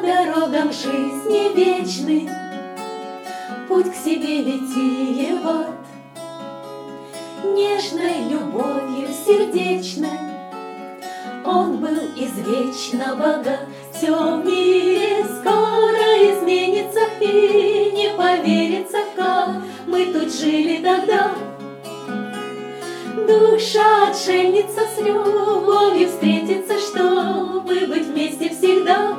дорогам жизни вечный путь к себе витиеват. Нежной любовью сердечной он был извечно богат. Все в мире скоро изменится, и не поверится, как мы тут жили тогда. Душа отшельница с любовью встретится, чтобы быть вместе всегда.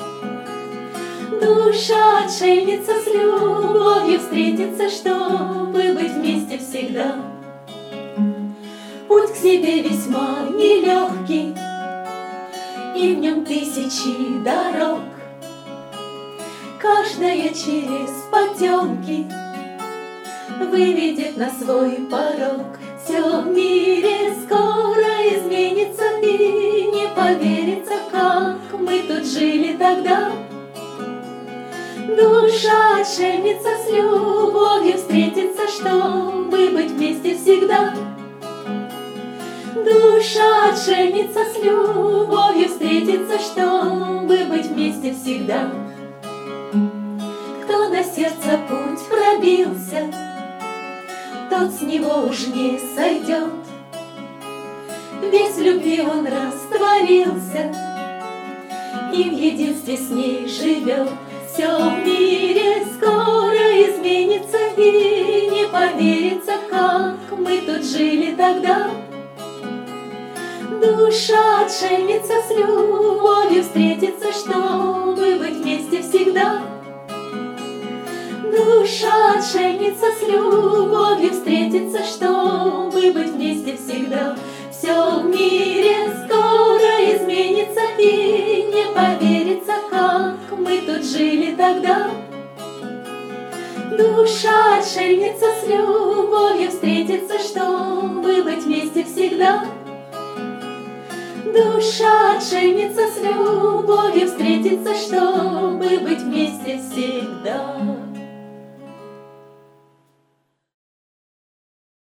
Душа отшельница с любовью встретится, чтобы быть вместе всегда. Путь к себе весьма нелегкий, и в нем тысячи дорог. Каждая через потемки выведет на свой порог. Все в мире скоро изменится, и не поверится, как мы тут жили тогда. Душа отшельница с любовью встретится, чтобы быть вместе всегда. Душа отшельница с любовью встретится, чтобы быть вместе всегда. Кто на сердце путь пробился, тот с него уж не сойдет. Весь в любви он растворился и в единстве с ней живет. Все в мире скоро изменится, и не поверится, как мы тут жили тогда. Душа отшельница с любовью встретится, чтобы быть вместе всегда. Душа отшельница с любовью встретится, чтобы быть вместе всегда. Все в мире скоро изменится, и не поверится, как мы тут жили тогда. Душа отшельница с любовью встретится, чтобы быть вместе всегда. Душа отшельница с любовью встретится, чтобы